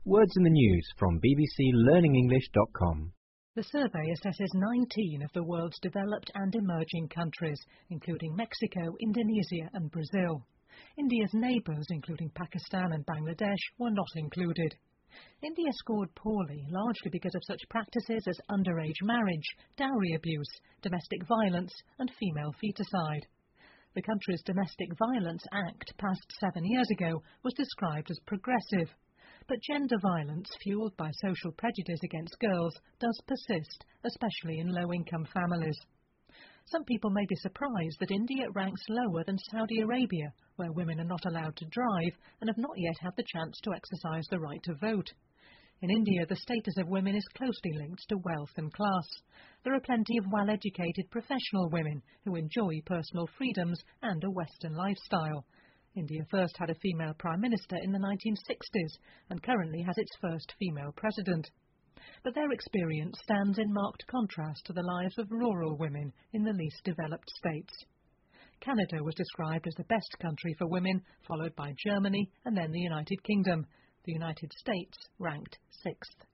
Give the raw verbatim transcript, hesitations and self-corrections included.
Words in the News from b b c learning english dot com. The survey assesses nineteen of the world's developed and emerging countries, including Mexico, Indonesia and Brazil. India's neighbours, including Pakistan and Bangladesh, were not included. India scored poorly, largely because of such practices as underage marriage, dowry abuse, domestic violence and female feticide. The country's Domestic Violence Act, passed seven years ago, was described as progressive. But gender violence, fuelled by social prejudice against girls, does persist, especially in low-income families. Some people may be surprised that India ranks lower than Saudi Arabia, where women are not allowed to drive and have not yet had the chance to exercise the right to vote. In India, the status of women is closely linked to wealth and class. There are plenty of well-educated professional women who enjoy personal freedoms and a Western lifestyle. India first had a female Prime Minister in the nineteen sixties and currently has its first female president. But their experience stands in marked contrast to the lives of rural women in the least developed states. Canada was described as the best country for women, followed by Germany and then the United Kingdom. The United States ranked sixth.